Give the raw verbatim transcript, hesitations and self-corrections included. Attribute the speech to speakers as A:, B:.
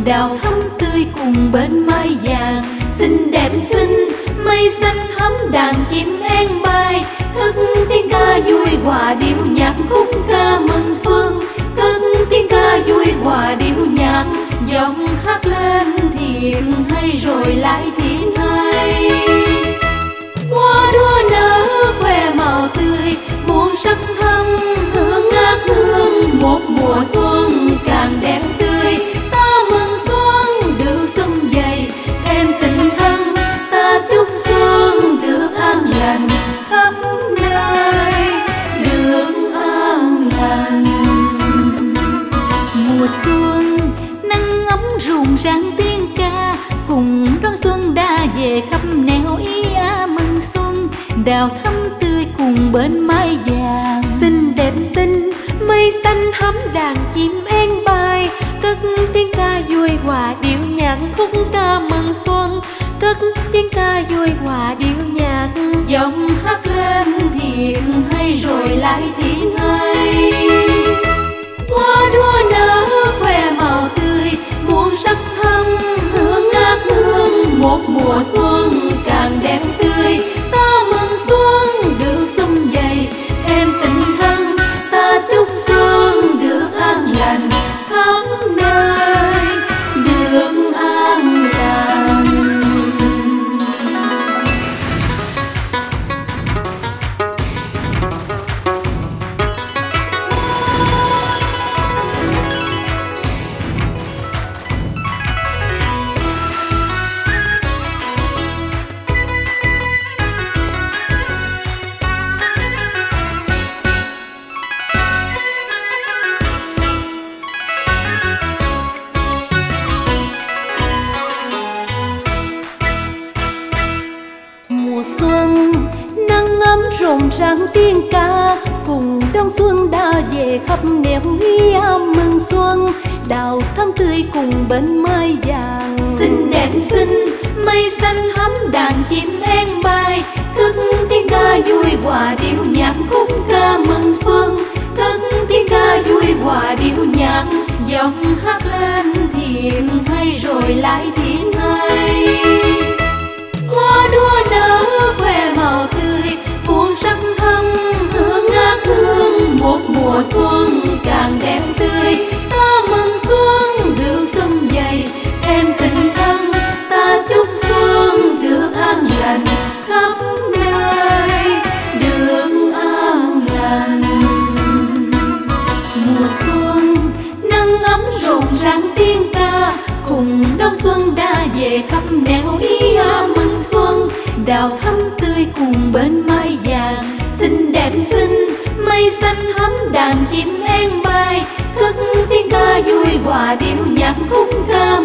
A: đào thắm tươi cùng bên mai vàng. Xinh đẹp xinh mây xanh thắm đàn chim én bay, cất tiếng ca vui hòa điệu nhạc khúc ca mừng xuân. Cất tiếng ca vui hòa điệu nhạc, giọng hát lên thiện hay rồi lại thiện hay. Hoa đua nở khoe màu tươi, muôn sắc thắm hương ngát hương. Một mùa xuân càng đẹp tươi, ta mừng xuân được sum vầy thêm tình thân. Ta chúc xuân được an lành khắp nơi, được an lành. Mùa xuân nắng ấm rộn ràng tiếng ca, cùng đón xuân đã về khắp nẻo ý á mừng xuân. Đào thắm tươi cùng bên mái vàng, xinh đẹp xinh mây xanh thắm đàn chim én bay, cất tiếng ca vui hòa điệu nhạc khúc ca mừng xuân. Cất tiếng ca vui hòa điệu nhạc, giọng hát lên thiện hay rồi lại thiện hay. Hoa đua nở khoe màu tươi, muôn sắc thắm hương ngát hương. Một mùa xuân càng đẹp tươi, ta mừng xuân được sum vầy thêm tình thân. Ta chúc xuân được an lành khắp nơi, được an lành. Mùa xuân nắng ấm rộn ràng tiếng ca, cùng đón xuân đã về khắp nẻo ý am mừng xuân. Đào thắm tươi cùng bên mai vàng, xinh đẹp xinh mây xanh thắm đàn chim én bay, cất tiếng ca vui hòa điệu nhạc khúc ca mừng xuân. Cất tiếng ca vui hòa điệu nhạc, giọng hát lên thiện hay rồi lại thiện hay. Hoa đua nở khoe màu tươi, muôn sắc thắm hương ngát hương. Một mùa xuân càng đẹp tươi, ta mừng xuân được sum vầy thêm tình thân. Ta chúc xuân được an lành khắp nơi, được an lành. Mùa xuân nắng ấm rộn ràng tiếng ca, cùng đón xuân đã về khắp nẻo ý á mừng xuân. Đào thắm tươi cùng bên mai vàng, xinh đẹp xinh mây xanh thắm đàn chim én bay, cất tiếng ca vui hòa điệu nhạc khúc ca